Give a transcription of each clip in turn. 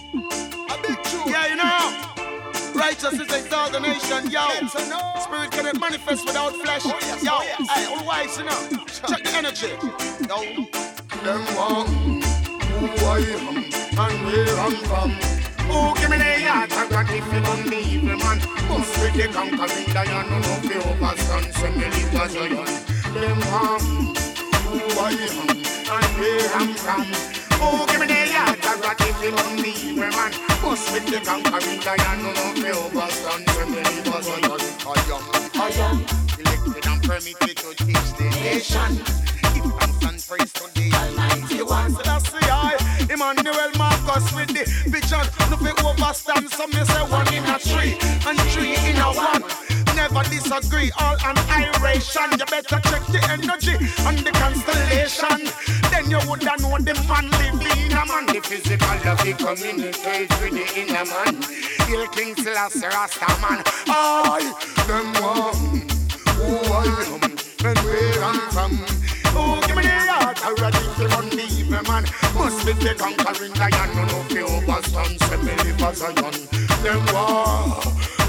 A big truth. Yeah, you know. Righteousness exalt the nation, yo. Spirit cannot manifest without flesh, yo. Hey, all wise, you know. Check the energy, yo. Them one who I am and where I'm from. Oh, give me the yard, I got if you don't leave the man. Must be the conquering lion, no no fear of us, and send me live as a young. Them one who I am and where I'm from. Oh, give me the yard, I got if you don't leave the man. Must be the conquering lion, no no fear of us, and send me live as a young. I am elected and permitted to teach the nation. Give thanks and praise to the Almighty One. So that's the eye. Emmanuel Marcus with the vision. Nothing overstand, some may say one in a three and three in a one. Never disagree, all annihilation. You better check the energy and the constellation. Then you would know the man living in a man. The physical love he communicates with the inner man. He'll King Selassie Rasta man. I, them one, who I am and where I'm from. Oh, give me the heart, I ready to run the evil man. Must be the conquering lion, no no fear of us, and send me live as a young. Them war,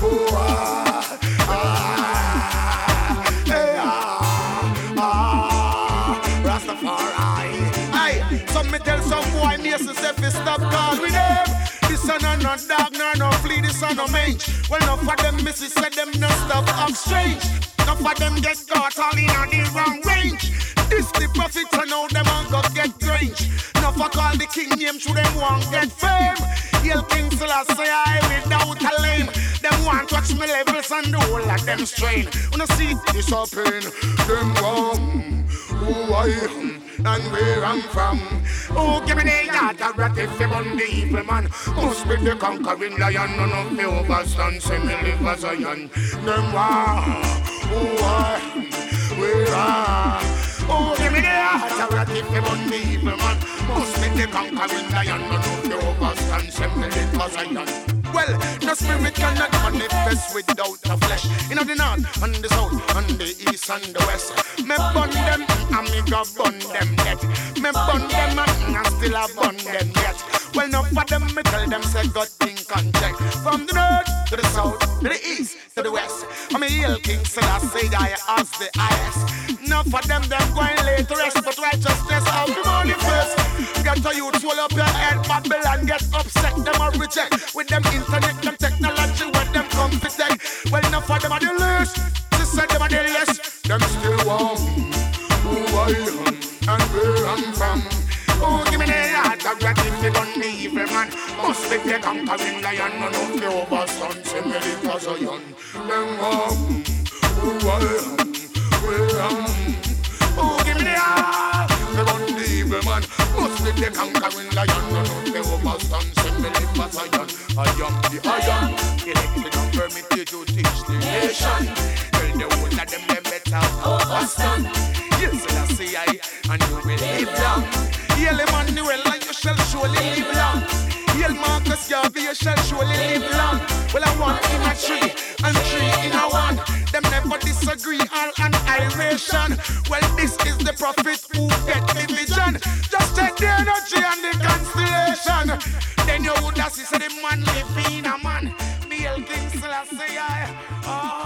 Rastafari. Aye, some me tell some boy, me as if he stop call with them. This son are not dog, nor no flea, this son no mange. Well, enough of them missus said them no stop up strange. Enough of them get caught all in on the wrong range. This the prophets and now them all go get range. Enough of call the king name through them won't get fame. Hail King Selassie I without a lame. Them want watch me levels and the whole of them strain. Wanna see this happen. Them one who I am and where I'm from. Oh, give me the yard, I rat if you run the evil man. Must be the conquering lion, none of the overstand, send me live as a young. Them one who I am, where I'm. Oh, give me the heart, I rat if you run the evil man. Must be the conquering lion, none of the overstand, send me live as a young. Well, no spirit cannot manifest without the flesh. In the north and the south and the east and the west. Me burn them and me go burn them yet. Me burn them and still a burn them yet. Well, enough for them, me tell them say God think and check. From the north to the south, to the east, to the west. I'm a Hail King Selassie I as the highest. Enough for them going late to rest, but righteousness of the money first. Get a youth, swallow up your head, Babylon get upset, them a reject. With them internet, them technology, when them come to take. Well, enough for them are the least, she said them are the less. Them still want who I am and where I'm from. Oh, give me the heart, I got if you done the evil man. Must be the conquering lion, none of the overstand, send me live as a young. Them want who I am, where I'm. Oh, give me the heart, they run the evil man. must be the conquering lion, none of the overstand, send me live as a young. I am the iron, elected and permitted to teach the nation. Tell the whole of them better overstand. yes, I say I, and you will live long. Hail Emmanuel and you shall surely live long. Hail Marcus Garvey, you shall surely live long. Well, I want in a tree and three in a one. Them never disagree, all annihilation. Well, this is the prophet who get the vision. Just take the energy and the constellation. Then you would have see the man living a man. Me Hail King Selassie I.